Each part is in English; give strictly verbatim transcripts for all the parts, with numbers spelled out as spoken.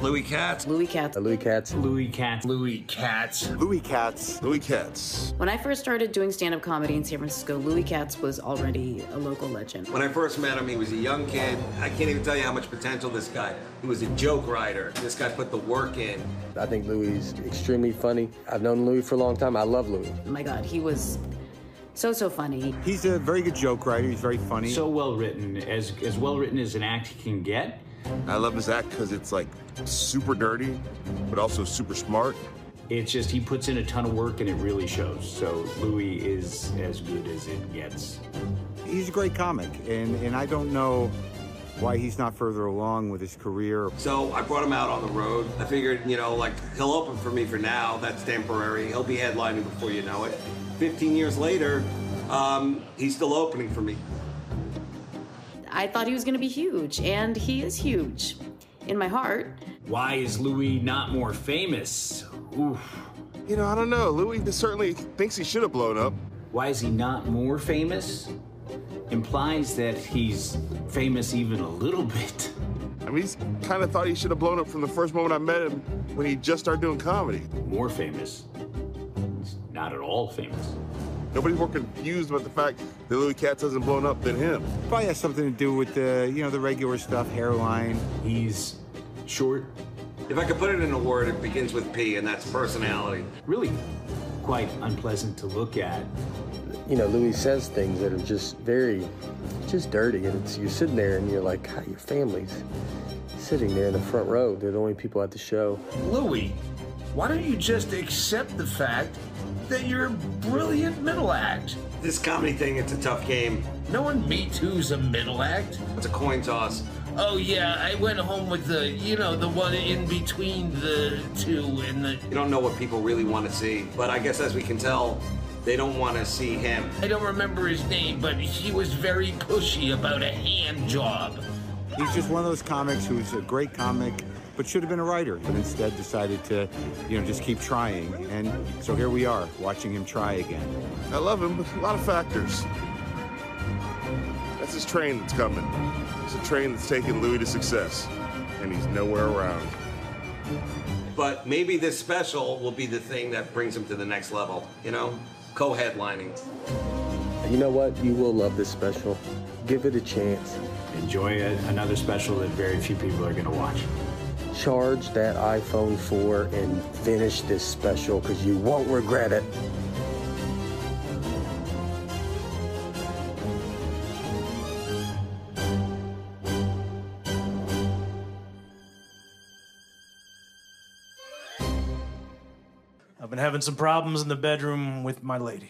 Louis Katz. Louis Katz. Louis Katz. Louis Katz. Louis Katz. Louis Katz. Louis Katz. When I first started doing stand-up comedy in San Francisco, Louis Katz was already a local legend. When I first met him, he was a young kid. I can't even tell you how much potential this guy. He was a joke writer. This guy put the work in. I think Louis is extremely funny. I've known Louis for a long time. I love Louis. Oh my God, he was so, so funny. He's a very good joke writer. He's very funny. So well written, as as well written as an act he can get. I love his act because it's like super dirty, but also super smart. It's just he puts in a ton of work and it really shows. So Louis is as good as it gets. He's a great comic, and, and I don't know why he's not further along with his career. So I brought him out on the road. I figured, you know, like, he'll open for me for now. That's temporary. He'll be headlining before you know it. fifteen years later, um, he's still opening for me. I thought he was going to be huge, and he is huge in my heart. Why is Louis not more famous? Oof. You know, I don't know. Louis certainly thinks he should have blown up. Why is he not more famous? Implies that he's famous even a little bit. I mean, he's kind of thought he should have blown up from the first moment I met him when he just started doing comedy. More famous. He's not at all famous. Nobody's more confused about the fact that Louis Katz hasn't blown up than him. Probably has something to do with the, you know, the regular stuff, hairline. He's short. If I could put it in a word, it begins with P, and that's personality. Really quite unpleasant to look at. You know, Louis says things that are just very, just dirty. And it's, you're sitting there and you're like, God, your family's sitting there in the front row. They're the only people at the show. Louis, why don't you just accept the fact that you're a brilliant middle act? This comedy thing, it's a tough game. No one Me Too's a middle act. It's a coin toss. Oh yeah, I went home with the, you know, the one in between the two and the... You don't know what people really want to see, but I guess as we can tell, they don't want to see him. I don't remember his name, but he was very pushy about a hand job. He's just one of those comics who's a great comic, but should have been a writer, but instead decided to, you know, just keep trying. And so here we are, watching him try again. I love him, but a lot of factors. That's his train that's coming. It's a train that's taking Louis to success, and he's nowhere around. But maybe this special will be the thing that brings him to the next level, you know? Co-headlining. You know what? You will love this special. Give it a chance. Enjoy a, another special that very few people are going to watch. Charge that iPhone four and finish this special because you won't regret it. I've been having some problems in the bedroom with my lady.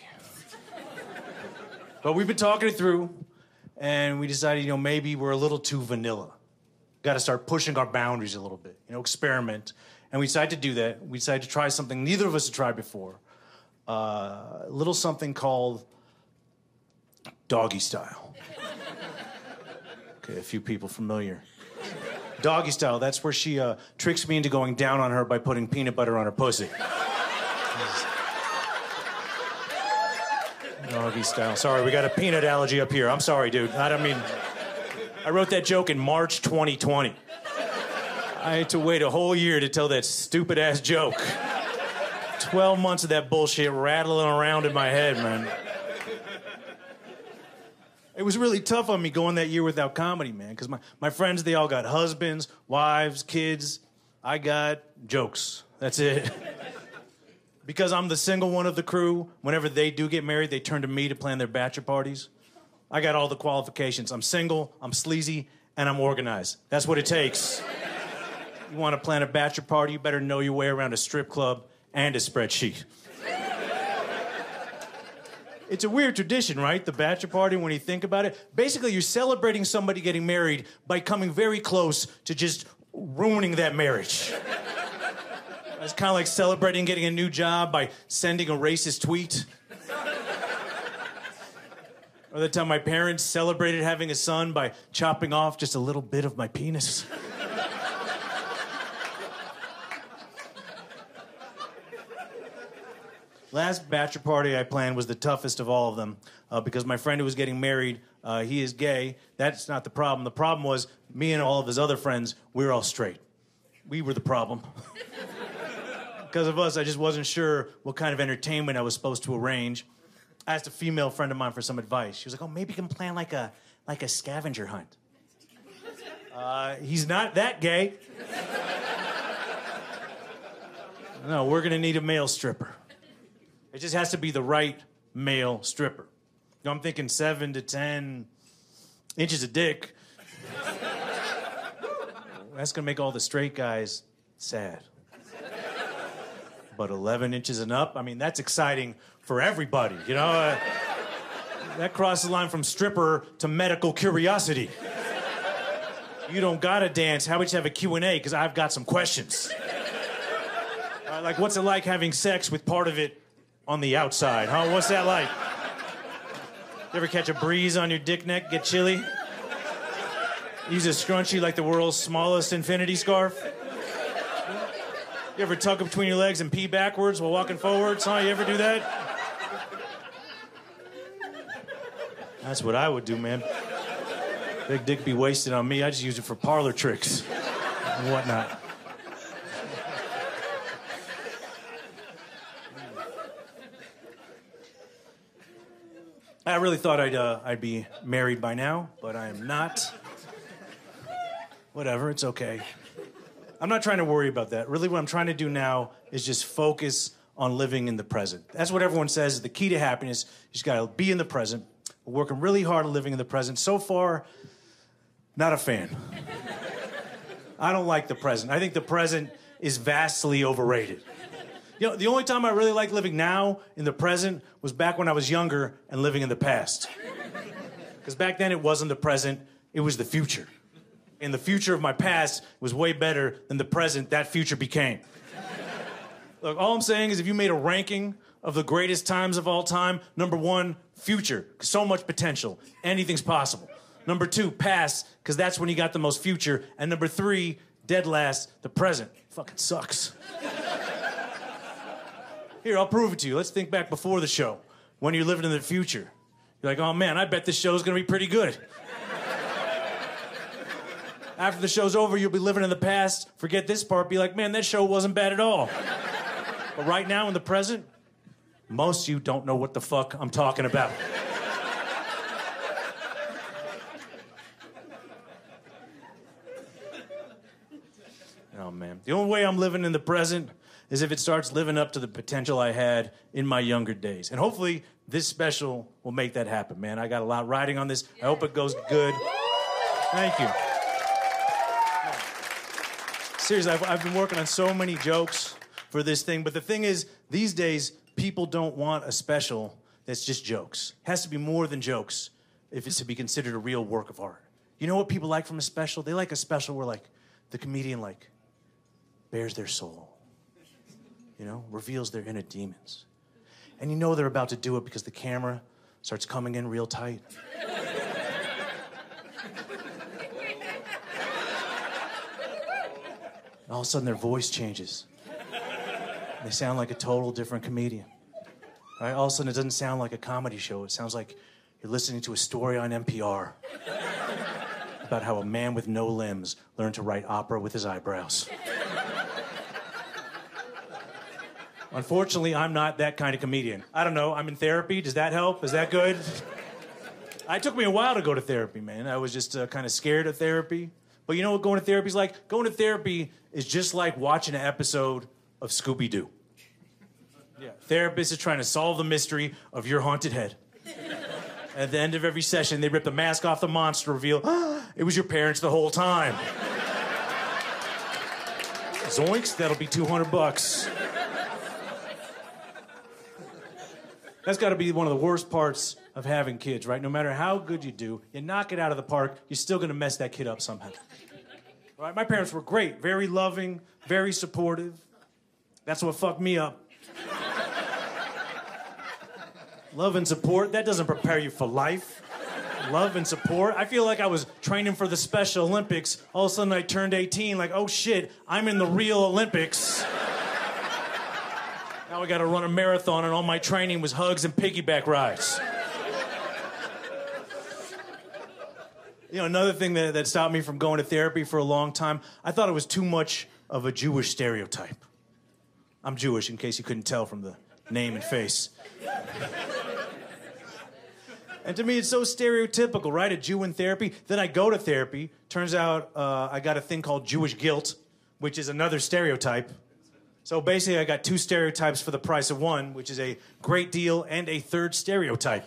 But we've been talking it through, and we decided, you know, maybe we're a little too vanilla. Got to start pushing our boundaries a little bit, you know, experiment. And we decided to do that. We decided to try something neither of us had tried before. Uh, a little something called doggy style. Okay, a few people familiar. Doggy style, that's where she uh, tricks me into going down on her by putting peanut butter on her pussy. Doggy style. Sorry, we got a peanut allergy up here. I'm sorry, dude. I don't mean... I wrote that joke in March twenty twenty. I had to wait a whole year to tell that stupid-ass joke. Twelve months of that bullshit rattling around in my head, man. It was really tough on me going that year without comedy, man, because my, my friends, they all got husbands, wives, kids. I got jokes. That's it. Because I'm the single one of the crew, whenever they do get married, they turn to me to plan their bachelor parties. I got all the qualifications. I'm single, I'm sleazy, and I'm organized. That's what it takes. You want to plan a bachelor party, you better know your way around a strip club and a spreadsheet. It's a weird tradition, right? The bachelor party, when you think about it. Basically, you're celebrating somebody getting married by coming very close to just ruining that marriage. It's kind of like celebrating getting a new job by sending a racist tweet. Or the time my parents celebrated having a son by chopping off just a little bit of my penis. Last bachelor party I planned was the toughest of all of them uh, because my friend who was getting married, uh, he is gay. That's not the problem. The problem was me and all of his other friends, we were all straight. We were the problem. Because of us, I just wasn't sure what kind of entertainment I was supposed to arrange. I asked a female friend of mine for some advice. She was like, oh, maybe you can plan like a, like a scavenger hunt. Uh, he's not that gay. No, we're gonna need a male stripper. It just has to be the right male stripper. You know, I'm thinking seven to ten inches of dick. That's gonna make all the straight guys sad. But eleven inches and up, I mean, that's exciting for everybody, you know? Uh, that crosses the line from stripper to medical curiosity. You don't gotta dance, how about you have a Q and A, because I've got some questions. Uh, like, what's it like having sex with part of it on the outside, huh? What's that like? You ever catch a breeze on your dick neck, get chilly? Use a scrunchie like the world's smallest infinity scarf? You ever tuck it between your legs and pee backwards while walking forwards? Huh? You ever do that? That's what I would do, man. Big dick be wasted on me. I just use it for parlor tricks and whatnot. I really thought I'd uh, I'd be married by now, but I am not. Whatever, it's okay. I'm not trying to worry about that. Really, what I'm trying to do now is just focus on living in the present. That's what everyone says is the key to happiness. You just gotta be in the present. We're working really hard on living in the present. So far, not a fan. I don't like the present. I think the present is vastly overrated. You know, the only time I really like living now in the present was back when I was younger and living in the past. Because back then it wasn't the present, it was the future. And the future of my past was way better than the present that future became. Look, all I'm saying is if you made a ranking of the greatest times of all time, number one, future, so much potential, anything's possible. Number two, past, because that's when you got the most future. And number three, dead last, the present. Fucking sucks. Here, I'll prove it to you. Let's think back before the show, when you're living in the future. You're like, oh man, I bet this show's gonna be pretty good. After the show's over, you'll be living in the past, forget this part, be like, man, that show wasn't bad at all. But right now in the present, most of you don't know what the fuck I'm talking about. Oh man, the only way I'm living in the present is if it starts living up to the potential I had in my younger days. And hopefully this special will make that happen, man. I got a lot riding on this. I hope it goes good. Thank you. Seriously, I've, I've been working on so many jokes for this thing, but the thing is, these days, people don't want a special that's just jokes. It has to be more than jokes if it's to be considered a real work of art. You know what people like from a special? They like a special where, like, the comedian, like, bears their soul. You know, reveals their inner demons. And you know they're about to do it because the camera starts coming in real tight. And all of a sudden their voice changes. And they sound like a total different comedian. All, right? All of a sudden it doesn't sound like a comedy show. It sounds like you're listening to a story on N P R about how a man with no limbs learned to write opera with his eyebrows. Unfortunately, I'm not that kind of comedian. I don't know, I'm in therapy. Does that help? Is that good? It took me a while to go to therapy, man. I was just uh, kind of scared of therapy. But you know what going to therapy is like? Going to therapy is just like watching an episode of Scooby-Doo. Yeah. Therapist is trying to solve the mystery of your haunted head. At the end of every session, they rip the mask off the monster, reveal, ah, it was your parents the whole time. Zoinks, that'll be two hundred bucks. That's got to be one of the worst parts of having kids, right? No matter how good you do, you knock it out of the park, you're still going to mess that kid up somehow. Right? My parents were great, very loving, very supportive. That's what fucked me up. Love and support, that doesn't prepare you for life. Love and support. I feel like I was training for the Special Olympics. All of a sudden I turned eighteen, like, oh shit, I'm in the real Olympics. Now I gotta run a marathon and all my training was hugs and piggyback rides. You know, another thing that, that stopped me from going to therapy for a long time, I thought it was too much of a Jewish stereotype. I'm Jewish, in case you couldn't tell from the name and face. And to me, it's so stereotypical, right? A Jew in therapy. Then I go to therapy. Turns out uh, I got a thing called Jewish guilt, which is another stereotype. So basically, I got two stereotypes for the price of one, which is a great deal and a third stereotype.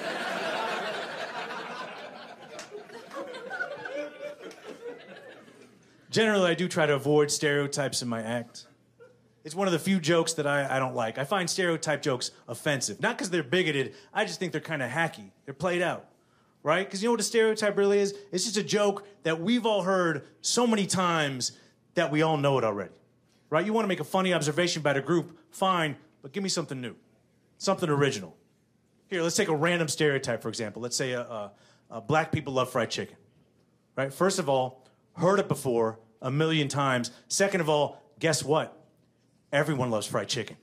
Generally, I do try to avoid stereotypes in my act. It's one of the few jokes that I, I don't like. I find stereotype jokes offensive. Not because they're bigoted, I just think they're kind of hacky. They're played out, right? Because you know what a stereotype really is? It's just a joke that we've all heard so many times that we all know it already, right? You want to make a funny observation about a group, fine, but give me something new, something original. Here, let's take a random stereotype, for example. Let's say uh, uh, uh, black people love fried chicken, right? First of all, heard it before a million times. Second of all, guess what? Everyone loves fried chicken.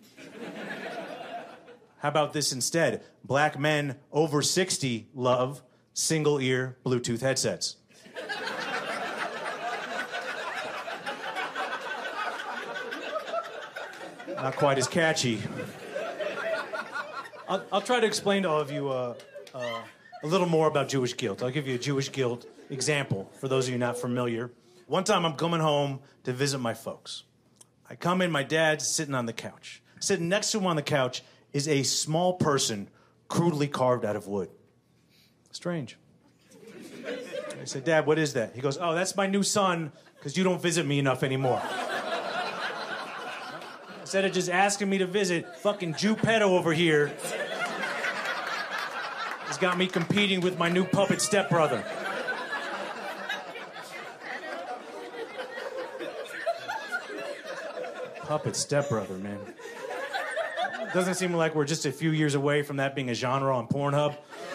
How about this instead? Black men over sixty love single-ear Bluetooth headsets. Not quite as catchy. I'll, I'll try to explain to all of you uh, uh, a little more about Jewish guilt. I'll give you a Jewish guilt example for those of you not familiar. One time I'm coming home to visit my folks. I come in, my dad's sitting on the couch. Sitting next to him on the couch is a small person crudely carved out of wood. Strange. I said, Dad, what is that? He goes, oh, that's my new son, because you don't visit me enough anymore. Instead of just asking me to visit, fucking Jew pedo over here has got me competing with my new puppet stepbrother. Puppet stepbrother, man. Doesn't seem like we're just a few years away from that being a genre on Pornhub.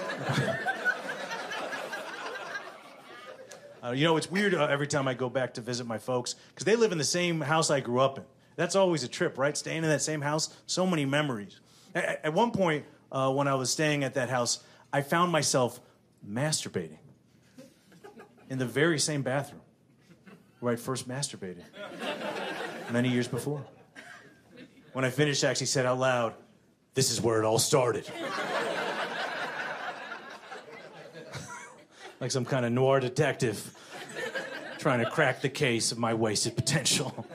uh, you know, it's weird uh, every time I go back to visit my folks, because they live in the same house I grew up in. That's always a trip, right? Staying in that same house, so many memories. At, at one point, uh, when I was staying at that house, I found myself masturbating in the very same bathroom where I'd first masturbated many years before. When I finished, I actually said out loud, this is where it all started. Like some kind of noir detective trying to crack the case of my wasted potential.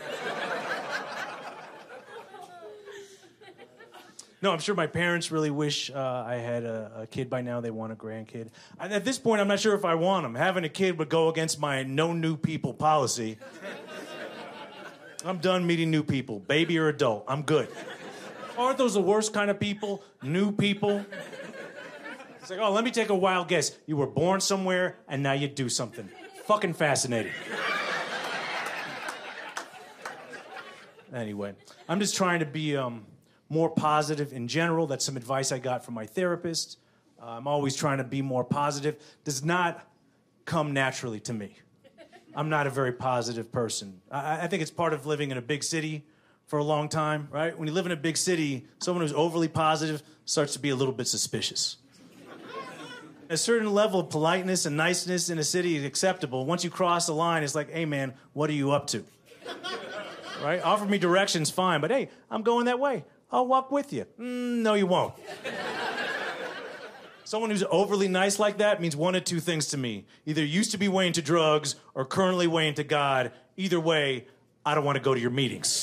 No, I'm sure my parents really wish uh, I had a, a kid by now. They want a grandkid. And at this point, I'm not sure if I want them. Having a kid would go against my no new people policy. I'm done meeting new people, baby or adult. I'm good. Aren't those the worst kind of people? New people? It's like, oh, let me take a wild guess. You were born somewhere, and now you do something. Fucking fascinating. Anyway, I'm just trying to be um, more positive in general. That's some advice I got from my therapist. Uh, I'm always trying to be more positive. Does not come naturally to me. I'm not a very positive person. I, I think it's part of living in a big city for a long time, right? When you live in a big city, someone who's overly positive starts to be a little bit suspicious. A certain level of politeness and niceness in a city is acceptable. Once you cross the line, it's like, hey, man, what are you up to? Right? Offer me directions, fine, but hey, I'm going that way. I'll walk with you. Mm, no, you won't. Someone who's overly nice like that means one of two things to me. Either used to be way into drugs or currently way into God. Either way, I don't want to go to your meetings.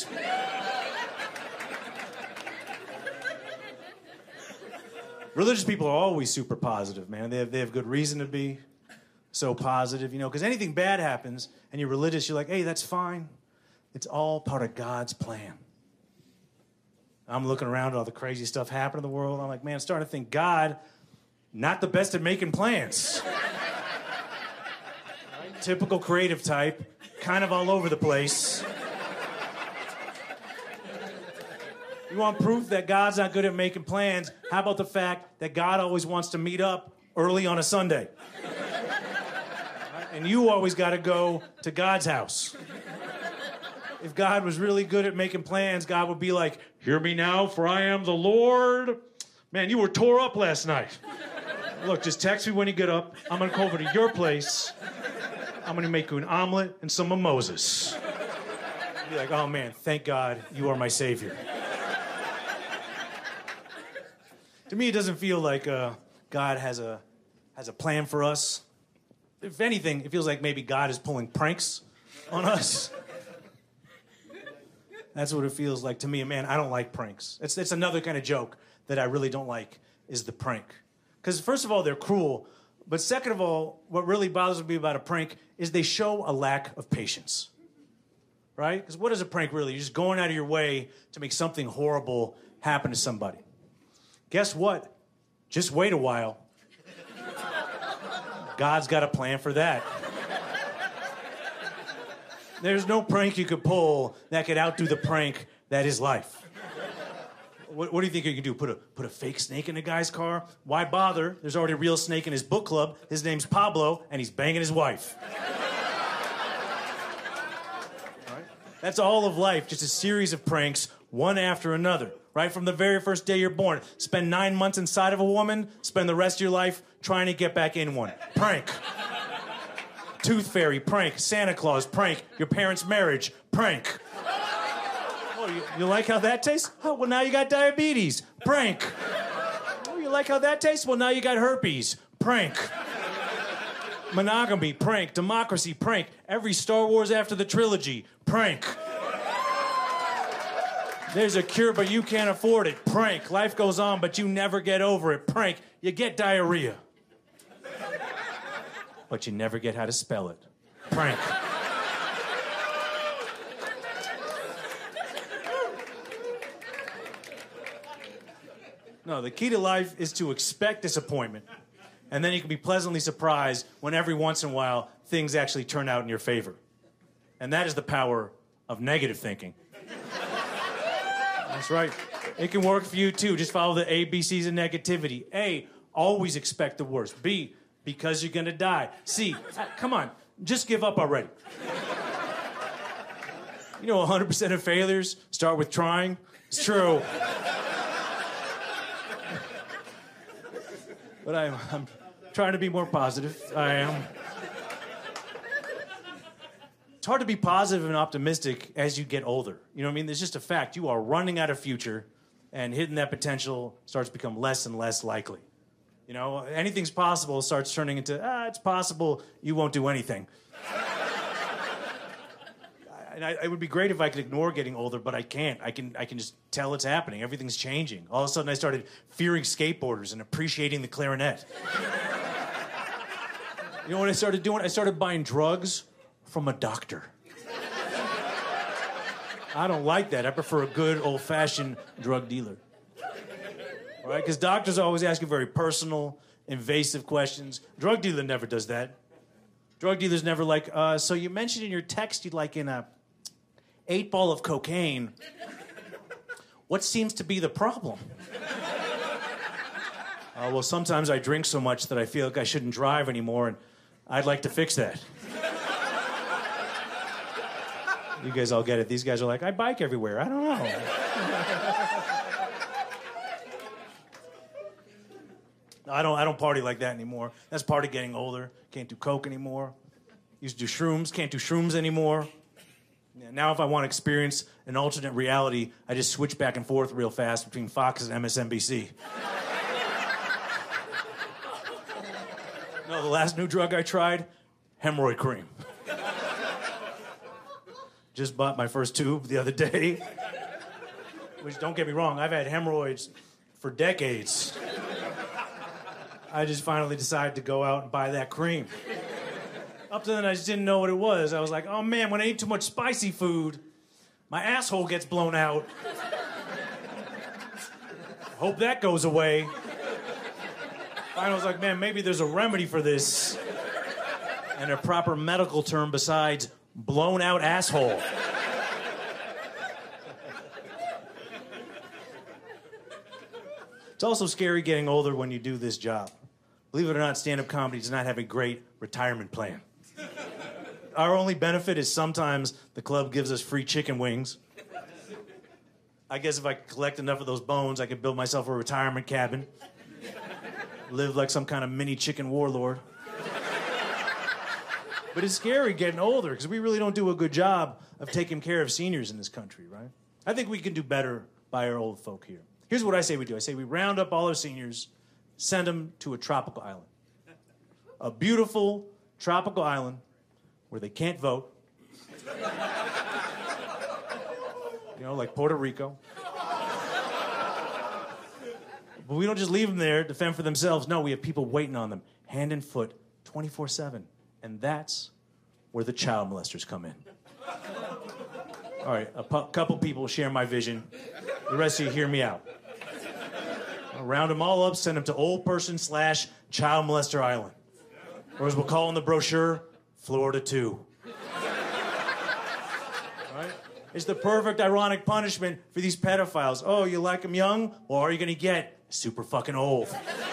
Religious people are always super positive, man. They have, they have good reason to be so positive, you know, because anything bad happens and you're religious, you're like, hey, that's fine. It's all part of God's plan. I'm looking around at all the crazy stuff happening in the world. I'm like, man, I'm starting to think God... not the best at making plans. Right? Typical creative type, kind of all over the place. You want proof that God's not good at making plans? How about the fact that God always wants to meet up early on a Sunday? Right? And you always got to go to God's house. If God was really good at making plans, God would be like, hear me now, for I am the Lord. Man, you were tore up last night. Look, just text me when you get up. I'm going to go over to your place. I'm going to make you an omelet and some mimosas. Be like, oh man, thank God you are my savior. To me, it doesn't feel like uh, God has a has a plan for us. If anything, it feels like maybe God is pulling pranks on us. That's what it feels like to me. And man, I don't like pranks. It's, it's another kind of joke that I really don't like, is the prank. Because first of all, they're cruel. But second of all, what really bothers me about a prank is they show a lack of patience. Right? Because what is a prank really? You're just going out of your way to make something horrible happen to somebody. Guess what? Just wait a while. God's got a plan for that. There's no prank you could pull that could outdo the prank that is life. What, what do you think you can do? Put a, put a fake snake in a guy's car? Why bother? There's already a real snake in his book club. His name's Pablo, and he's banging his wife. Right? That's all of life, just a series of pranks, one after another. Right? From the very first day you're born. Spend nine months inside of a woman, spend the rest of your life trying to get back in one. Prank. Tooth Fairy, prank. Santa Claus, prank. Your parents' marriage, prank. Oh, you, you like how that tastes? Oh, well, now you got diabetes. Prank. Oh, you like how that tastes? Well, now you got herpes. Prank. Monogamy, prank. Democracy, prank. Every Star Wars after the trilogy, prank. There's a cure, but you can't afford it. Prank. Life goes on, but you never get over it. Prank. You get diarrhea. But you never get how to spell it. Prank. No, the key to life is to expect disappointment. And then you can be pleasantly surprised when every once in a while things actually turn out in your favor. And that is the power of negative thinking. That's right. It can work for you too. Just follow the A B Cs of negativity. A, always expect the worst. B, because you're gonna die. C, come on, just give up already. You know, one hundred percent of failures start with trying. It's true. But I'm, I'm trying to be more positive. I am. It's hard to be positive and optimistic as you get older. You know what I mean? It's just a fact. You are running out of future, and hitting that potential starts to become less and less likely. You know, anything's possible starts turning into, ah, it's possible you won't do anything. And I, it would be great if I could ignore getting older, but I can't. I can, I can just tell it's happening. Everything's changing. All of a sudden, I started fearing skateboarders and appreciating the clarinet. You know what I started doing? I started buying drugs from a doctor. I don't like that. I prefer a good, old-fashioned drug dealer. All right? Because doctors always ask you very personal, invasive questions. Drug dealer never does that. Drug dealer's never like, uh, so you mentioned in your text you'd like in a eight ball of cocaine. What seems to be the problem? Uh, well, sometimes I drink so much that I feel like I shouldn't drive anymore, and I'd like to fix that. You guys all get it. These guys are like, I bike everywhere. I don't know. I don't I don't party like that anymore. That's part of getting older. Can't do coke anymore. Used to do shrooms. Can't do shrooms anymore. Yeah, now if I want to experience an alternate reality, I just switch back and forth real fast between Fox and M S N B C. No, the last new drug I tried, hemorrhoid cream. Just bought my first tube the other day. Which, don't get me wrong, I've had hemorrhoids for decades. I just finally decided to go out and buy that cream. Up to then, I just didn't know what it was. I was like, oh man, when I eat too much spicy food, my asshole gets blown out. Hope that goes away. Finally, I was like, man, maybe there's a remedy for this. And a proper medical term besides blown out asshole. It's also scary getting older when you do this job. Believe it or not, stand-up comedy does not have a great retirement plan. Our only benefit is sometimes the club gives us free chicken wings. I guess if I collect enough of those bones, I could build myself a retirement cabin. Live like some kind of mini chicken warlord. But it's scary getting older because we really don't do a good job of taking care of seniors in this country, right? I think we can do better by our old folk here. Here's what I say we do. I say we round up all our seniors, send them to a tropical island. A beautiful tropical island where they can't vote. You know, like Puerto Rico. But we don't just leave them there to fend for themselves. No, we have people waiting on them, hand and foot, twenty-four seven. And that's where the child molesters come in. All right, a pu- couple people share my vision. The rest of you hear me out. I'll round them all up, send them to old person slash child molester island. Or as we'll call in the brochure, Florida two. Right? It's the perfect ironic punishment for these pedophiles. Oh, you like them young? Well, are you going to get super fucking old?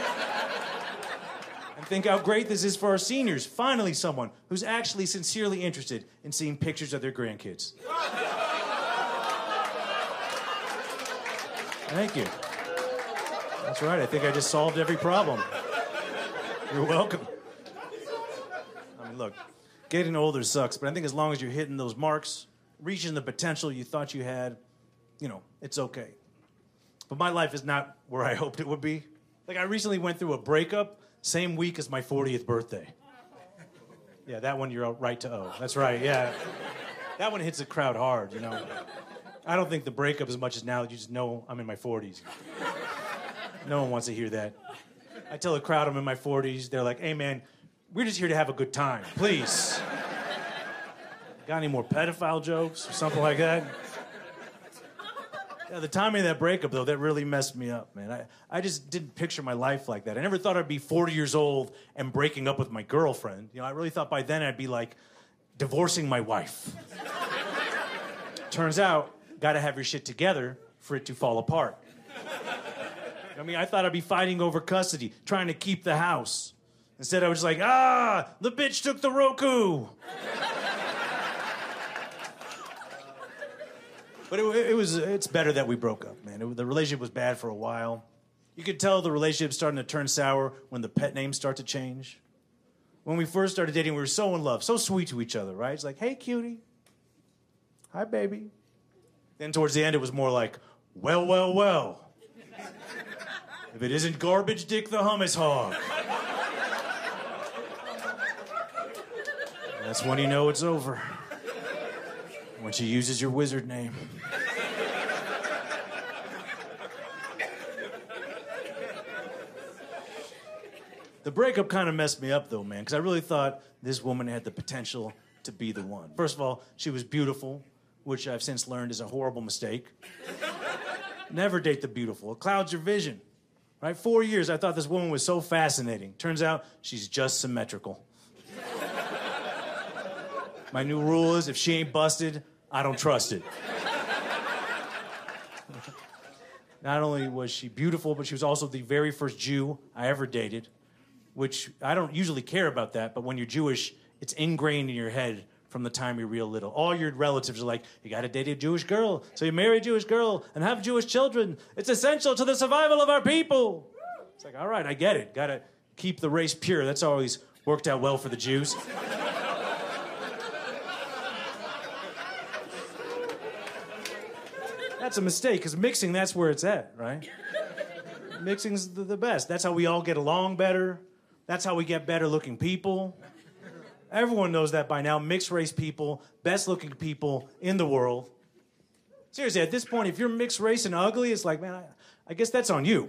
And think how great this is for our seniors. Finally, someone who's actually sincerely interested in seeing pictures of their grandkids. Thank you. That's right. I think I just solved every problem. You're welcome. I mean, look, getting older sucks, but I think as long as you're hitting those marks, reaching the potential you thought you had, you know, it's okay. But my life is not where I hoped it would be. Like, I recently went through a breakup same week as my fortieth birthday. Yeah, that one you're right to owe. That's right, yeah. That one hits the crowd hard, you know. I don't think the breakup as much as now that you just know I'm in my forties. No one wants to hear that. I tell a crowd I'm in my forties, they're like, hey man, we're just here to have a good time, please. Got any more pedophile jokes or something like that? Yeah, the timing of that breakup, though, that really messed me up, man. I, I just didn't picture my life like that. I never thought I'd be forty years old and breaking up with my girlfriend. You know, I really thought by then I'd be, like, divorcing my wife. Turns out, gotta have your shit together for it to fall apart. I mean, I thought I'd be fighting over custody, trying to keep the house. Instead, I was just like, ah, the bitch took the Roku. But it, it was, it's better that we broke up, man. It, the relationship was bad for a while. You could tell the relationship's starting to turn sour when the pet names start to change. When we first started dating, we were so in love, so sweet to each other, right? It's like, hey, cutie. Hi, baby. Then towards the end, it was more like, well, well, well. If it isn't garbage dick the hummus hog. That's when you know it's over. When she uses your wizard name. The breakup kind of messed me up, though, man, because I really thought this woman had the potential to be the one. First of all, she was beautiful, which I've since learned is a horrible mistake. Never date the beautiful. It clouds your vision. Right? Four years, I thought this woman was so fascinating. Turns out, she's just symmetrical. My new rule is, if she ain't busted, I don't trust it. Not only was she beautiful, but she was also the very first Jew I ever dated, which I don't usually care about that, but when you're Jewish, it's ingrained in your head from the time you're real little. All your relatives are like, you gotta date a Jewish girl, so you marry a Jewish girl and have Jewish children. It's essential to the survival of our people. It's like, all right, I get it. Gotta keep the race pure. That's always worked out well for the Jews. That's a mistake, because mixing, that's where it's at, right? Mixing's the, the best. That's how we all get along better. That's how we get better looking people. Everyone knows that by now. Mixed race people, best looking people in the world. Seriously, at this point, if you're mixed race and ugly, it's like, man, I, I guess that's on you.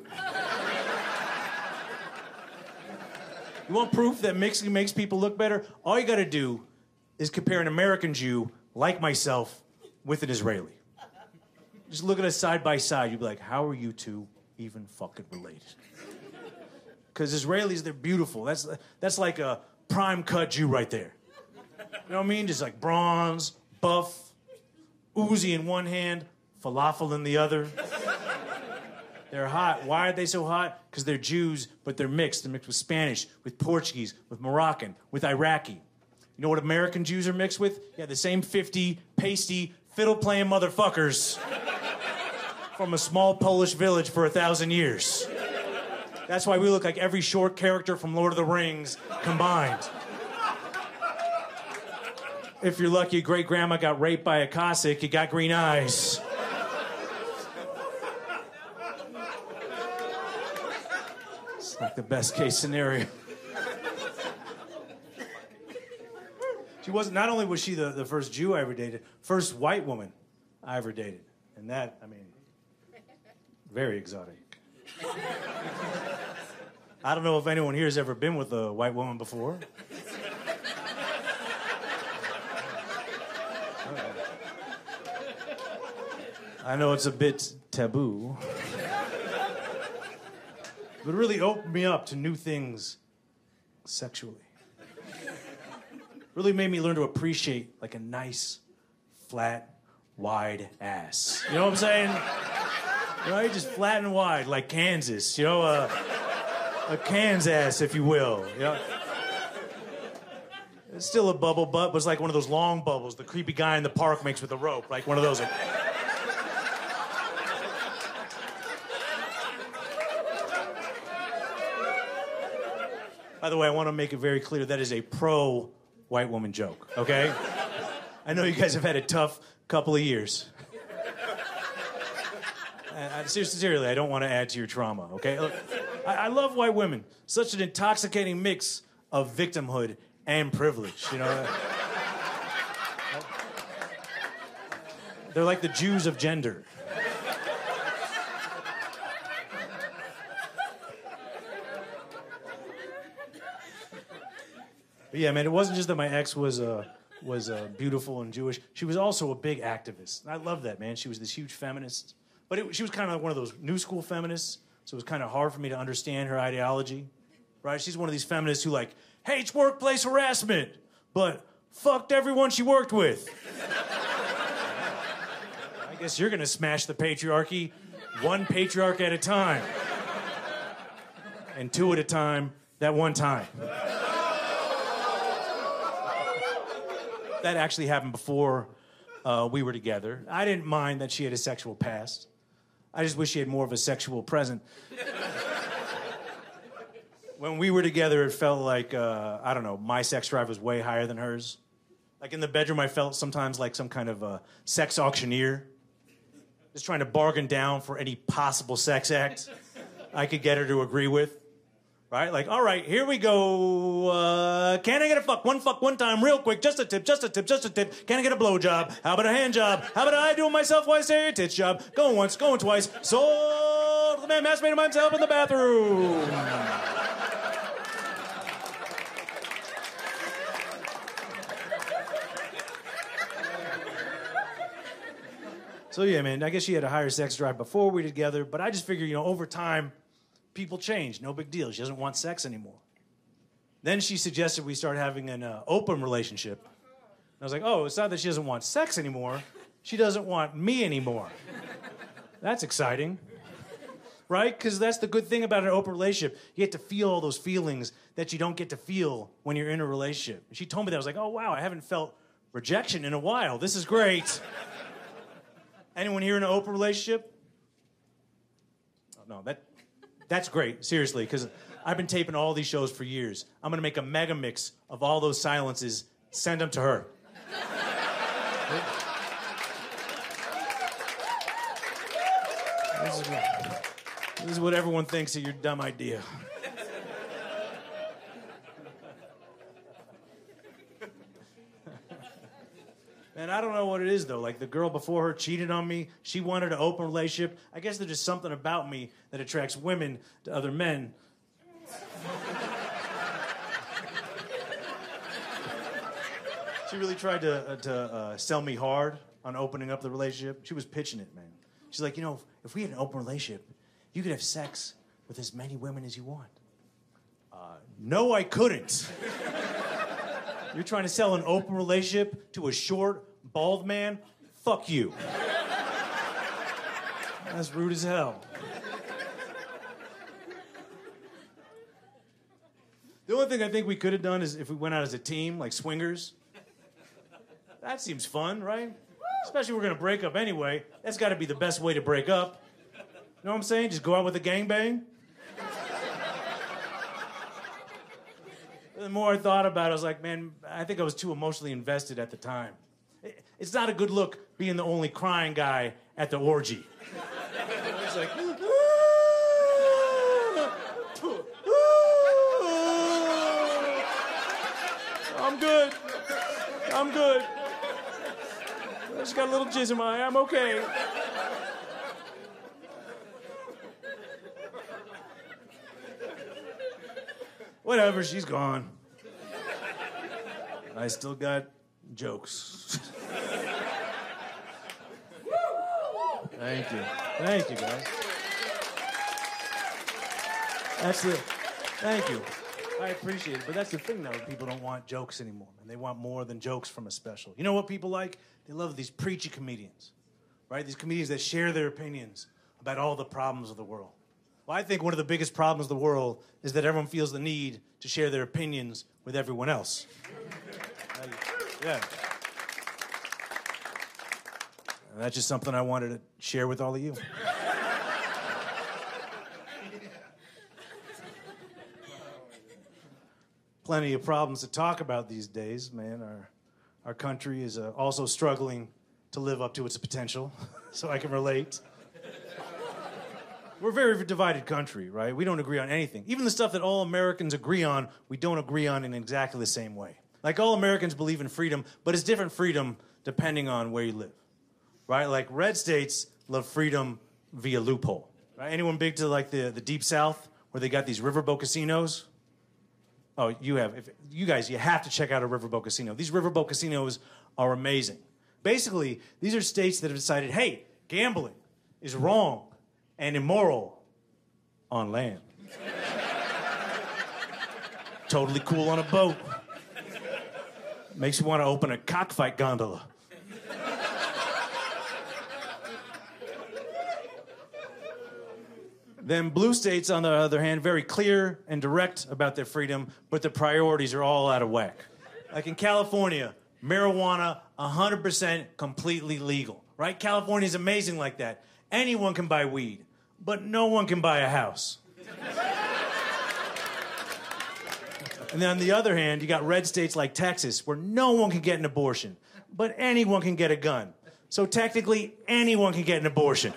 You want proof that mixing makes people look better? All you gotta do is compare an American Jew, like myself, with an Israeli. Just look at us side by side, you'd be like, how are you two even fucking related? Because Israelis, they're beautiful. That's, that's like a prime cut Jew right there. You know what I mean? Just like bronze, buff, Uzi in one hand, falafel in the other. They're hot. Why are they so hot? Because they're Jews, but they're mixed. They're mixed with Spanish, with Portuguese, with Moroccan, with Iraqi. You know what American Jews are mixed with? Yeah, the same fifty, pasty, fiddle-playing motherfuckers from a small Polish village for a thousand years. That's why we look like every short character from Lord of the Rings combined. If you're lucky, great grandma got raped by a Cossack, you got green eyes. It's like the best case scenario. She wasn't, not only was she the, the first Jew I ever dated, first white woman I ever dated. And that, I mean, very exotic. I don't know if anyone here has ever been with a white woman before. I know it's a bit taboo. But it really opened me up to new things sexually. Really made me learn to appreciate like a nice, flat, wide ass. You know what I'm saying? Right? Just flat and wide, like Kansas. You know, uh, a Kansas, if you will. You know? It's still a bubble butt, but it's like one of those long bubbles the creepy guy in the park makes with a rope. Like one of those. Like... By the way, I want to make it very clear that is a pro white woman joke, okay? I know you guys have had a tough couple of years. I, I, sincerely, I don't want to add to your trauma, okay? Look, I, I love white women. Such an intoxicating mix of victimhood and privilege, you know? They're like the Jews of gender. But yeah, man, it wasn't just that my ex was uh, was uh, beautiful and Jewish. She was also a big activist. And I love that, man. She was this huge feminist. But it, she was kind of like one of those new school feminists, so it was kind of hard for me to understand her ideology. Right? She's one of these feminists who, like, hates workplace harassment, but fucked everyone she worked with. I guess you're going to smash the patriarchy one patriarch at a time. And two at a time, that one time. That actually happened before uh, we were together. I didn't mind that she had a sexual past. I just wish she had more of a sexual present. When we were together, it felt like, uh, I don't know, my sex drive was way higher than hers. Like in the bedroom, I felt sometimes like some kind of uh, sex auctioneer. Just trying to bargain down for any possible sex act I could get her to agree with. Right? Like, all right, here we go. Uh, can I get a fuck? One fuck, one time, real quick. Just a tip, just a tip, just a tip. Can I get a blow job? How about a hand job? How about I do it myself while I stare at your tits job? Going once, going twice. Sold the man masturbating himself in the bathroom. So yeah, man, I guess she had a higher sex drive before we were together, but I just figured, you know, over time, people change, no big deal. She doesn't want sex anymore. Then she suggested we start having an uh, open relationship. And I was like, oh, it's not that she doesn't want sex anymore. She doesn't want me anymore. That's exciting. Right? Because that's the good thing about an open relationship. You get to feel all those feelings that you don't get to feel when you're in a relationship. And she told me that. I was like, oh, wow, I haven't felt rejection in a while. This is great. Anyone here in an open relationship? Oh, no, that... That's great, seriously, because I've been taping all these shows for years. I'm going to make a mega mix of all those silences, send them to her. This is, what, this is what everyone thinks of your dumb idea. And I don't know what it is, though. Like, the girl before her cheated on me. She wanted an open relationship. I guess there's just something about me that attracts women to other men. She really tried to, uh, to uh, sell me hard on opening up the relationship. She was pitching it, man. She's like, you know, if we had an open relationship, you could have sex with as many women as you want. Uh, no, I couldn't. You're trying to sell an open relationship to a short, bald man? Fuck you. That's rude as hell. The only thing I think we could have done is if we went out as a team, like swingers. That seems fun, right? Especially if we're gonna break up anyway. That's gotta be the best way to break up. You know what I'm saying? Just go out with a gangbang. The more I thought about it, I was like, man, I think I was too emotionally invested at the time. It's not a good look being the only crying guy at the orgy. It's like, I'm good. I'm good. I just got a little jizz in my eye. I'm okay. Whatever, she's gone. I still got jokes. Thank you. Thank you, guys. That's the... Thank you. I appreciate it. But that's the thing, though. People don't want jokes anymore, man. They want more than jokes from a special. You know what people like? They love these preachy comedians, right? These comedians that share their opinions about all the problems of the world. Well, I think one of the biggest problems of the world is that everyone feels the need to share their opinions with everyone else. Yeah. And that's just something I wanted to share with all of you. Plenty of problems to talk about these days, man. Our, our country is uh, also struggling to live up to its potential, so I can relate. We're a very divided country, right? We don't agree on anything. Even the stuff that all Americans agree on, we don't agree on in exactly the same way. Like, all Americans believe in freedom, but it's different freedom depending on where you live, right? Like, red states love freedom via loophole, right? Anyone big to, like, the, the Deep South, where they got these riverboat casinos? Oh, you have. If, you guys, you have to check out a riverboat casino. These riverboat casinos are amazing. Basically, these are states that have decided, hey, gambling is wrong and immoral on land. Totally cool on a boat. Makes you want to open a cockfight gondola. Then blue states, on the other hand, very clear and direct about their freedom, but the priorities are all out of whack. Like in California, marijuana, one hundred percent completely legal, right? California is amazing like that. Anyone can buy weed, but no one can buy a house. And then on the other hand, you got red states like Texas, where no one can get an abortion, but anyone can get a gun. So technically, anyone can get an abortion.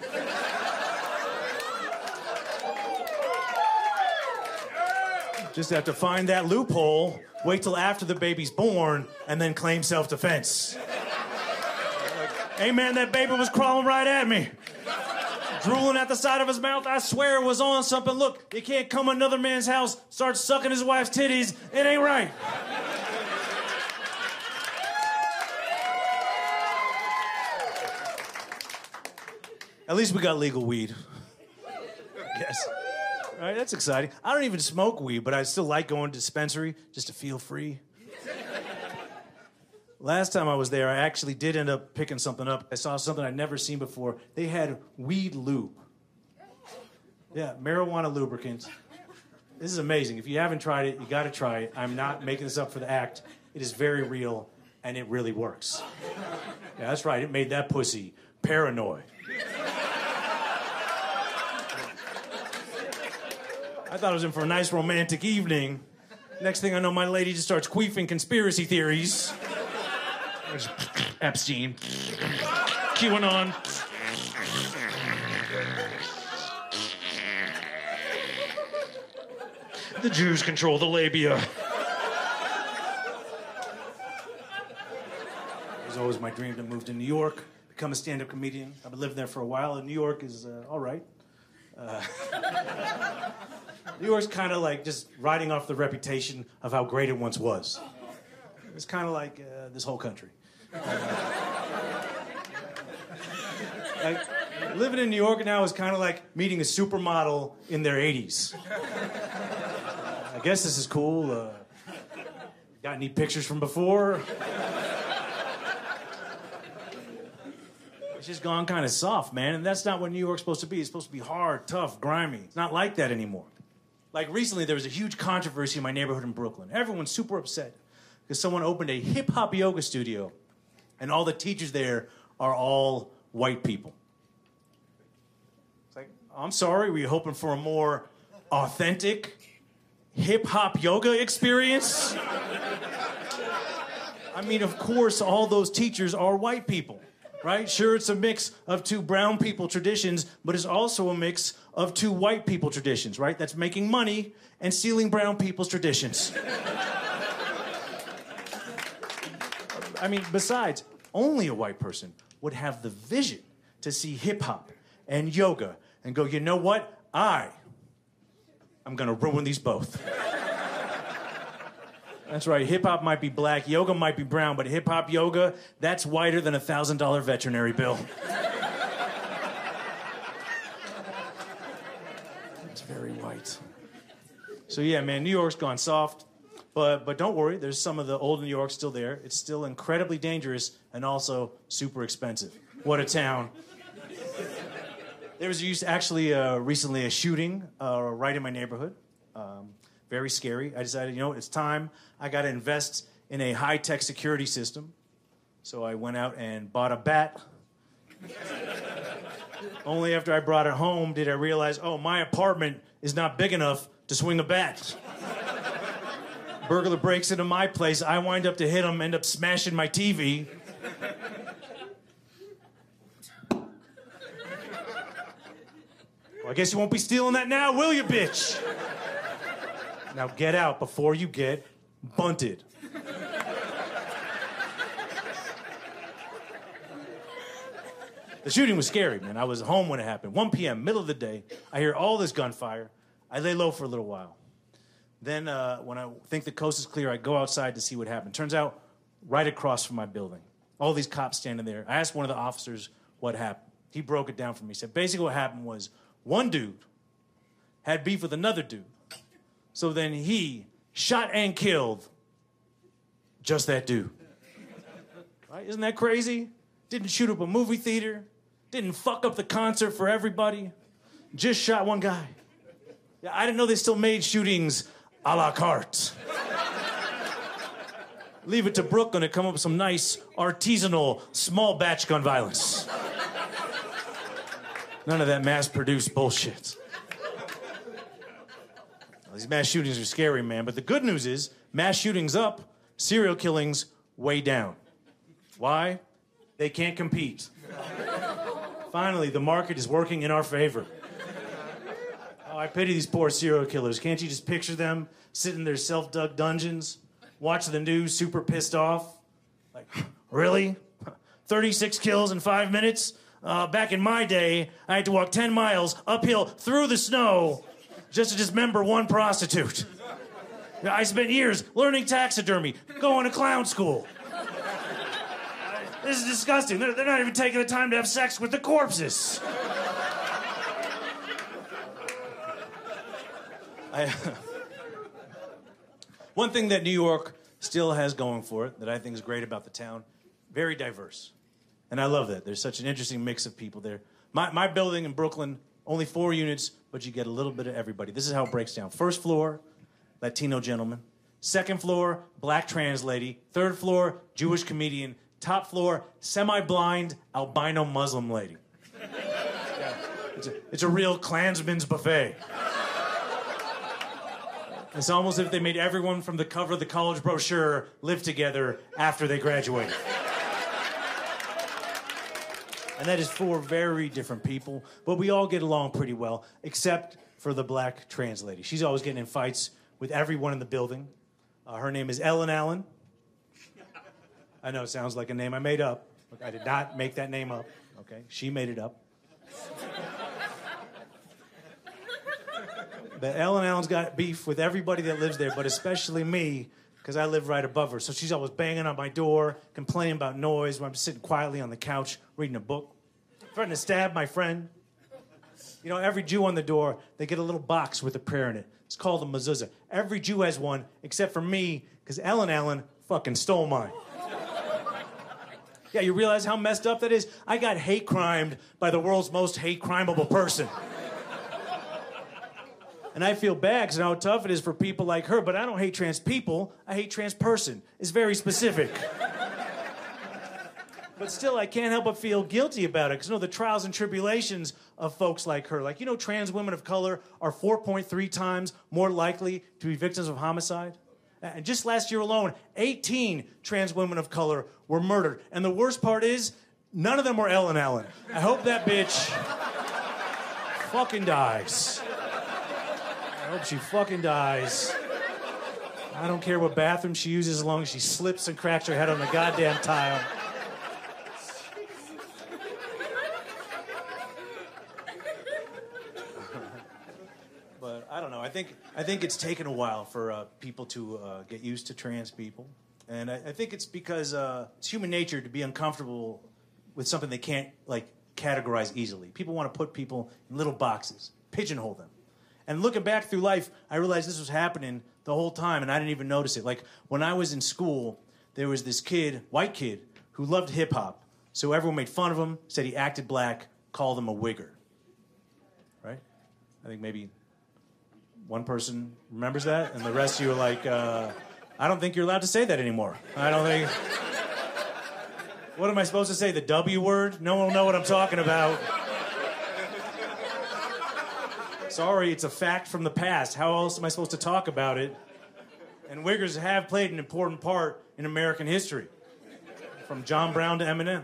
Just have to find that loophole, wait till after the baby's born, and then claim self-defense. Like, hey man, that baby was crawling right at me. Drooling at the side of his mouth, I swear it was on something. Look, you can't come to another man's house, start sucking his wife's titties. It ain't right. At least we got legal weed. Yes. All right, that's exciting. I don't even smoke weed, but I still like going to dispensary just to feel free. Last time I was there, I actually did end up picking something up. I saw something I'd never seen before. They had weed lube. Yeah, marijuana lubricant. This is amazing. If you haven't tried it, you got to try it. I'm not making this up for the act. It is very real, and it really works. Yeah, that's right. It made that pussy paranoid. I thought I was in for a nice romantic evening. Next thing I know, my lady just starts queefing conspiracy theories. Epstein. QAnon. The Jews control the labia. It was always my dream to move to New York, become a stand-up comedian. I've been living there for a while, and New York is uh, all right. Uh, New York's kind of like just riding off the reputation of how great it once was. It's kind of like uh, this whole country. Uh, like, living in New York now is kind of like meeting a supermodel in their eighties. I guess this is cool. Uh, got any pictures from before? It's just gone kind of soft, man. And that's not what New York's supposed to be. It's supposed to be hard, tough, grimy. It's not like that anymore. Like recently, there was a huge controversy in my neighborhood in Brooklyn. Everyone's super upset because someone opened a hip-hop yoga studio, and all the teachers there are all white people. It's like, I'm sorry, were you hoping for a more authentic hip-hop yoga experience? I mean, of course, all those teachers are white people, right? Sure, it's a mix of two brown people traditions, but it's also a mix of two white people traditions, right? That's making money and stealing brown people's traditions. I mean, besides, only a white person would have the vision to see hip-hop and yoga and go, you know what? I am gonna ruin these both. That's right, hip-hop might be black, yoga might be brown, but hip-hop yoga, that's whiter than a one thousand dollars veterinary bill. It's very white. So yeah, man, New York's gone soft. But, but don't worry, there's some of the old New York still there. It's still incredibly dangerous and also super expensive. What a town. There was used actually uh, recently a shooting uh, right in my neighborhood. Um, very scary. I decided, you know, it's time. I got to invest in a high-tech security system. So I went out and bought a bat. Only after I brought it home did I realize, oh, my apartment is not big enough to swing a bat. Burglar breaks into my place. I wind up to hit him, end up smashing my T V. Well, I guess you won't be stealing that now, will you, bitch? Now get out before you get bunted. The shooting was scary, man. I was home when it happened. one p.m., middle of the day. I hear all this gunfire. I lay low for a little while. Then, uh, when I think the coast is clear, I go outside to see what happened. Turns out, right across from my building, all these cops standing there. I asked one of the officers what happened. He broke it down for me. He said, basically what happened was one dude had beef with another dude. So then he shot and killed just that dude. Right? Isn't that crazy? Didn't shoot up a movie theater. Didn't fuck up the concert for everybody. Just shot one guy. Yeah, I didn't know they still made shootings a la carte. Leave it to Brooklyn to come up with some nice, artisanal, small batch gun violence. None of that mass-produced bullshit. Well, these mass shootings are scary, man, but the good news is mass shootings up, serial killings way down. Why? They can't compete. Finally, the market is working in our favor. Oh, I pity these poor serial killers. Can't you just picture them sitting in their self-dug dungeons, watching the news, super pissed off? Like, really? thirty-six kills in five minutes? Uh, back in my day, I had to walk ten miles uphill through the snow just to dismember one prostitute. I spent years learning taxidermy, going to clown school. This is disgusting. They're, they're not even taking the time to have sex with the corpses. I, one thing that New York still has going for it that I think is great about the town, very diverse. And I love that. There's such an interesting mix of people there. My, my building in Brooklyn, only four units, but you get a little bit of everybody. This is how it breaks down. First floor, Latino gentleman. Second floor, black trans lady. Third floor, Jewish comedian. Top floor, semi-blind albino Muslim lady. Yeah. It's, a, it's a real Klansman's buffet. It's almost as if they made everyone from the cover of the college brochure live together after they graduated. And that is four very different people, but we all get along pretty well, except for the black trans lady. She's always getting in fights with everyone in the building. Uh, her name is Ellen Allen. I know it sounds like a name I made up. Look, I did not make that name up, okay? She made it up. But Ellen Allen's got beef with everybody that lives there, but especially me, because I live right above her. So she's always banging on my door, complaining about noise when I'm sitting quietly on the couch reading a book, threatening to stab my friend. You know, every Jew on the door, they get a little box with a prayer in it. It's called a mezuzah. Every Jew has one, except for me, because Ellen Allen fucking stole mine. Yeah, you realize how messed up that is? I got hate crimed by the world's most hate crimeable person. And I feel bad because I know how tough it is for people like her, but I don't hate trans people. I hate trans person. It's very specific. But still, I can't help but feel guilty about it because, you know, the trials and tribulations of folks like her. Like, you know, trans women of color are four point three times more likely to be victims of homicide. And just last year alone, eighteen trans women of color were murdered. And the worst part is, none of them were Ellen Ellen. I hope that bitch fucking dies. I hope she fucking dies. I don't care what bathroom she uses as long as she slips and cracks her head on the goddamn tile. But I don't know. I think I think it's taken a while for uh, people to uh, get used to trans people. And I, I think it's because uh, it's human nature to be uncomfortable with something they can't, like, categorize easily. People want to put people in little boxes, pigeonhole them. And looking back through life, I realized this was happening the whole time, and I didn't even notice it. Like, when I was in school, there was this kid, white kid, who loved hip-hop. So everyone made fun of him, said he acted black, called him a wigger. Right? I think maybe one person remembers that, and the rest of you are like, uh, I don't think you're allowed to say that anymore. I don't think... What am I supposed to say, the W word? No one will know what I'm talking about. Sorry, it's a fact from the past. How else am I supposed to talk about it? And wiggers have played an important part in American history. From John Brown to Eminem.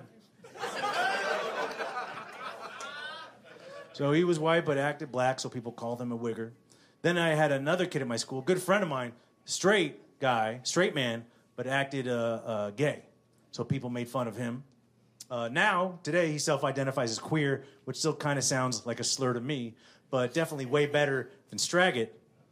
So he was white but acted black, so people called him a wigger. Then I had another kid at my school, a good friend of mine, straight guy, straight man, but acted uh, uh, gay. So people made fun of him. Uh, now, today, he self-identifies as queer, which still kind of sounds like a slur to me, but definitely way better than Straggit.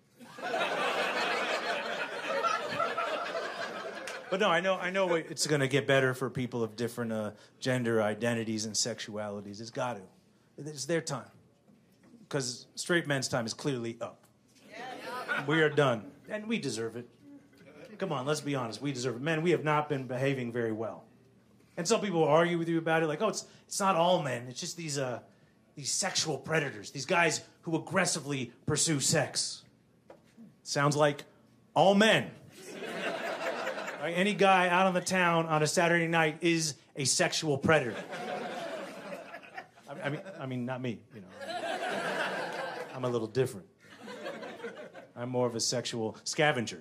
But no, I know, I know it's going to get better for people of different uh, gender identities and sexualities. It's got to. It's their time. Because straight men's time is clearly up. We are done. And we deserve it. Come on, let's be honest. We deserve it. Men, we have not been behaving very well. And some people will argue with you about it, like, oh, it's it's not all men. It's just these uh, these sexual predators, these guys who aggressively pursue sex. Sounds like all men. Right? Any guy out on the town on a Saturday night is a sexual predator. I, I mean, I mean, not me. You know, I'm a little different. I'm more of a sexual scavenger.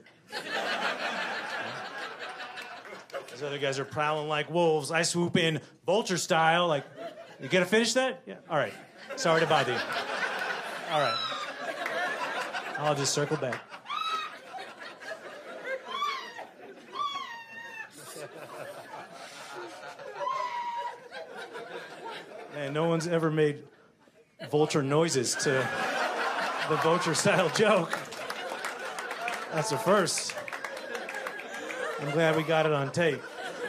These other guys are prowling like wolves. I swoop in vulture style. Like, you gonna finish that? Yeah. All right. Sorry to bother you. All right. I'll just circle back. Man, no one's ever made vulture noises to the vulture style joke. That's the first. I'm glad we got it on tape.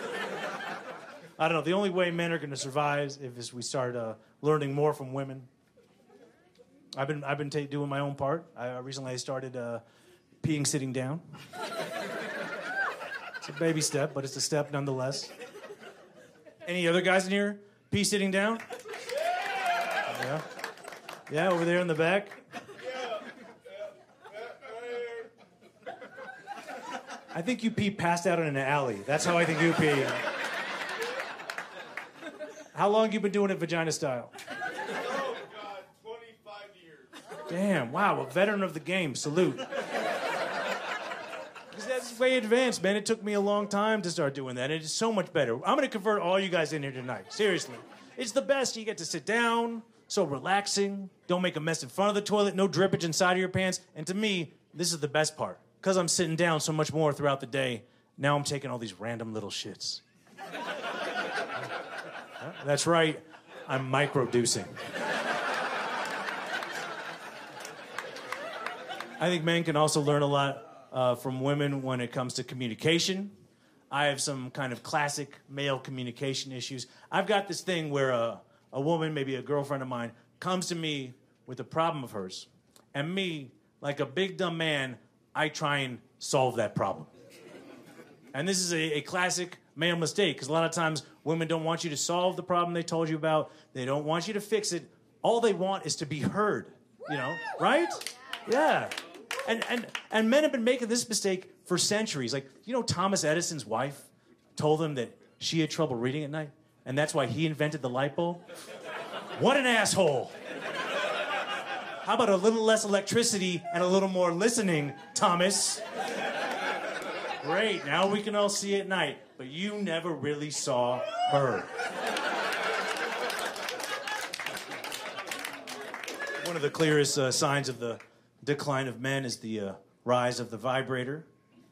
I don't know. The only way men are going to survive is if we start uh, learning more from women. I've been I've been ta- doing my own part. I recently I started uh, peeing sitting down. It's a baby step, but it's a step nonetheless. Any other guys in here pee sitting down? Yeah. Yeah, over there in the back. I think you pee passed out in an alley. That's how I think you pee. How long you been doing it vagina style? Oh, God, twenty-five years. Damn, wow, a veteran of the game. Salute. Because that's way advanced, man. It took me a long time to start doing that. It is so much better. I'm going to convert all you guys in here tonight. Seriously. It's the best. You get to sit down, so relaxing. Don't make a mess in front of the toilet. No drippage inside of your pants. And to me, this is the best part. Because I'm sitting down so much more throughout the day, now I'm taking all these random little shits. That's right, I'm microdosing. I think men can also learn a lot uh, from women when it comes to communication. I have some kind of classic male communication issues. I've got this thing where a, a woman, maybe a girlfriend of mine, comes to me with a problem of hers. And me, like a big dumb man, I try and solve that problem. And this is a, a classic male mistake, because a lot of times women don't want you to solve the problem they told you about. They don't want you to fix it. All they want is to be heard, you know, right? Yeah. And, and, and men have been making this mistake for centuries. Like, you know, Thomas Edison's wife told him that she had trouble reading at night. and that's why he invented the light bulb? What an asshole. How about a little less electricity and a little more listening, Thomas? Great, now we can all see at night, but you never really saw her. One of the clearest uh, signs of the decline of men is the uh, rise of the vibrator.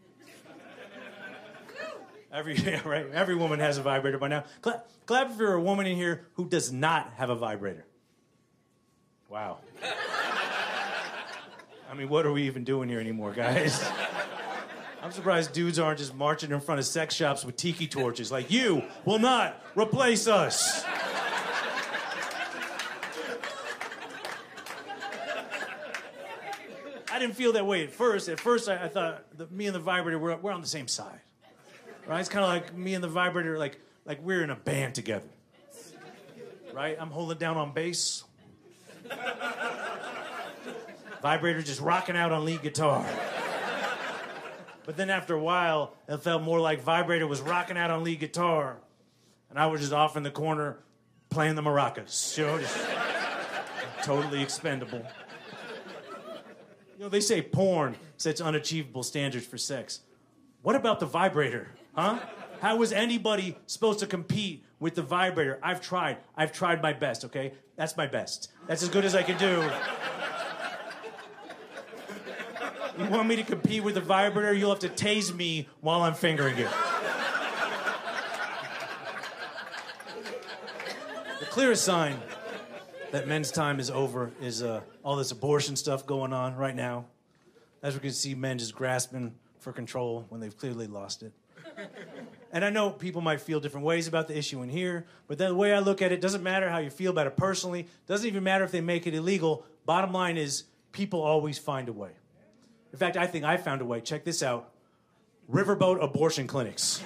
Every, yeah, right, every woman has a vibrator by now. Cla- clap if you're a woman in here who does not have a vibrator. Wow. I mean, what are we even doing here anymore, guys? I'm surprised dudes aren't just marching in front of sex shops with tiki torches like, you will not replace us. I didn't feel that way at first. At first, I, I thought that me and the vibrator, we're, we're on the same side. Right? It's kind of like me and the vibrator, like, like we're in a band together. Right? I'm holding down on bass. Vibrator just rocking out on lead guitar. But then after a while, it felt more like Vibrator was rocking out on lead guitar, and I was just off in the corner playing the maracas. You know, just totally expendable. You know, they say porn sets unachievable standards for sex. What about the vibrator, huh? How was anybody supposed to compete with the vibrator? I've tried. I've tried my best, okay? That's my best. That's as good as I can do. You want me to compete with the vibrator? You'll have to tase me while I'm fingering it. The clearest sign that men's time is over is uh, all this abortion stuff going on right now. As we can see, men just grasping for control when they've clearly lost it. And I know people might feel different ways about the issue in here, but the way I look at it, doesn't matter how you feel about it personally, doesn't even matter if they make it illegal. Bottom line is, people always find a way. In fact, I think I found a way. Check this out. Riverboat abortion clinics.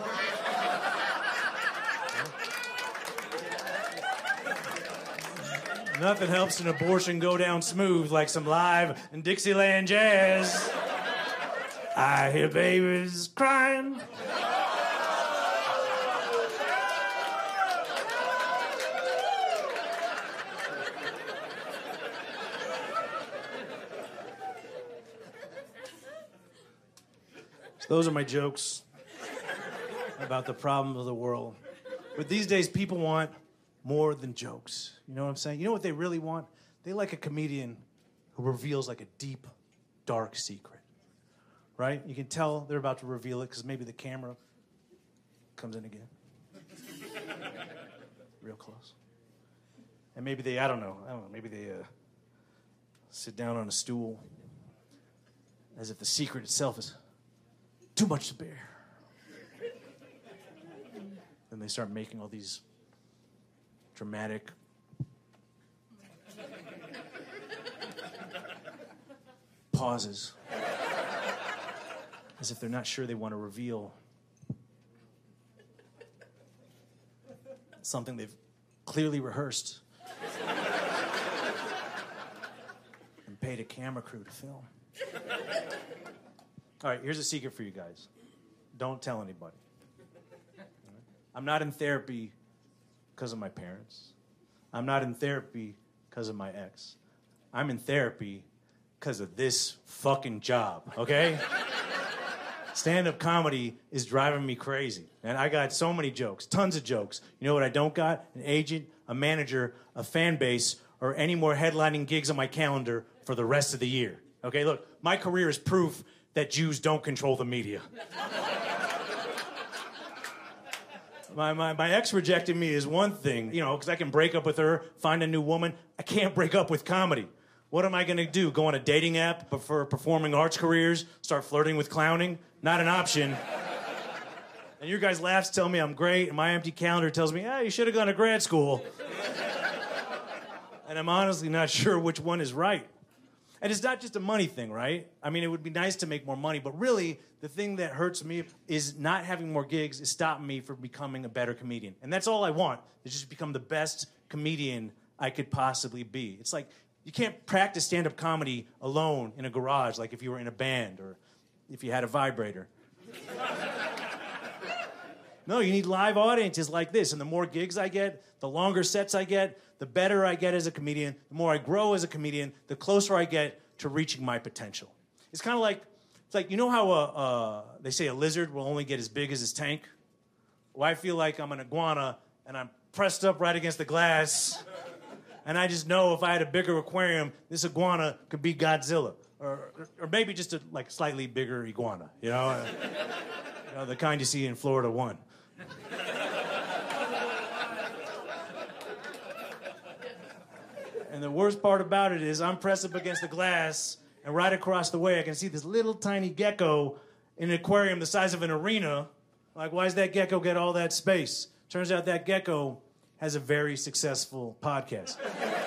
Nothing helps an abortion go down smooth like some live and Dixieland jazz. I hear babies crying. So those are my jokes about the problem of the world. But these days, people want more than jokes. You know what I'm saying? You know what they really want? They like a comedian who reveals like a deep, dark secret. Right? You can tell they're about to reveal it because maybe the camera comes in again. Real close. And maybe they, I don't know, I don't know, maybe they uh, sit down on a stool as if the secret itself is too much to bear. Then they start making all these dramatic pauses as if they're not sure they want to reveal something they've clearly rehearsed and paid a camera crew to film. All right, here's a secret for you guys. Don't tell anybody. I'm not in therapy because of my parents. I'm not in therapy because of my ex. I'm in therapy because of this fucking job, okay? Stand-up comedy is driving me crazy. And I got so many jokes, tons of jokes. You know what I don't got? An agent, a manager, a fan base, or any more headlining gigs on my calendar for the rest of the year. Okay, look, my career is proof that Jews don't control the media. My, my, my ex rejecting me is one thing, you know, because I can break up with her, find a new woman. I can't break up with comedy. What am I going to do? Go on a dating app for performing arts careers? Start flirting with clowning? Not an option. And your guys' laughs tell me I'm great, and my empty calendar tells me, ah, you should have gone to grad school. And I'm honestly not sure which one is right. And it's not just a money thing, right? I mean, it would be nice to make more money, but really, the thing that hurts me is not having more gigs is stopping me from becoming a better comedian. And that's all I want, is just become the best comedian I could possibly be. It's like, you can't practice stand-up comedy alone in a garage, like if you were in a band or if you had a vibrator. No, you need live audiences like this. And the more gigs I get, the longer sets I get, the better I get as a comedian, the more I grow as a comedian, the closer I get to reaching my potential. It's kind of like, it's like, you know how uh, uh, they say a lizard will only get as big as his tank? Well, I feel like I'm an iguana, and I'm pressed up right against the glass, and I just know if I had a bigger aquarium, this iguana could be Godzilla. Or, or maybe just a like slightly bigger iguana, you know? Uh, you know, the kind you see in Florida One. And the worst part about it is I'm pressed up against the glass, and right across the way I can see this little tiny gecko in an aquarium the size of an arena. Like, why does that gecko get all that space? Turns out that gecko has a very successful podcast.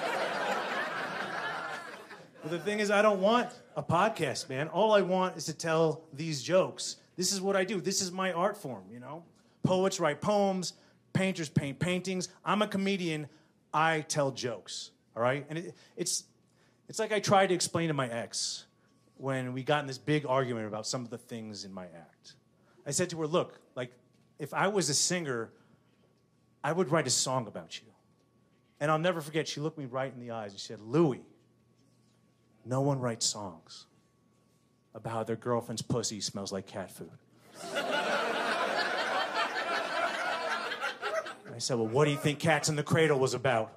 But the thing is, I don't want a podcast, man. All I want is to tell these jokes. This is what I do. This is my art form, you know? Poets write poems, painters paint paintings. I'm a comedian. I tell jokes, all right? And it, it's, it's like I tried to explain to my ex when we got in this big argument about some of the things in my act. I said to her, look, like, if I was a singer, I would write a song about you. And I'll never forget, she looked me right in the eyes and she said, Louis, no one writes songs about how their girlfriend's pussy smells like cat food. I said, well, what do you think Cats in the Cradle was about?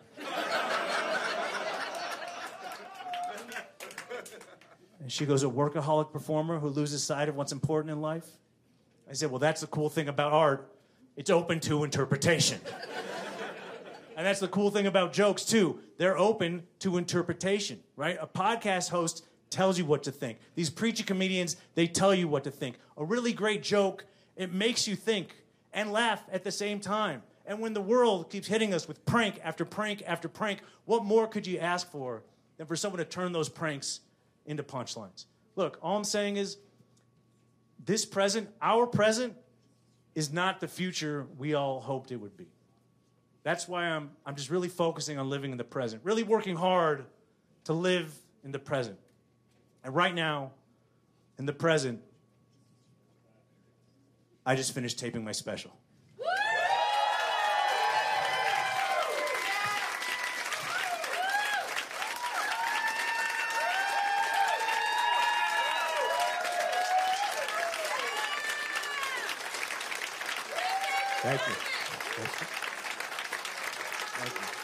And she goes, a workaholic performer who loses sight of what's important in life? I said, well, that's the cool thing about art. It's open to interpretation. And that's the cool thing about jokes, too. They're open to interpretation, right? A podcast host tells you what to think. These preachy comedians, they tell you what to think. A really great joke, it makes you think and laugh at the same time. And when the world keeps hitting us with prank after prank after prank, what more could you ask for than for someone to turn those pranks into punchlines? Look, all I'm saying is, this present, our present, is not the future we all hoped it would be. That's why I'm, I'm just really focusing on living in the present, really working hard to live in the present. And right now, in the present, I just finished taping my special. Thank you. Thank you. Thank you.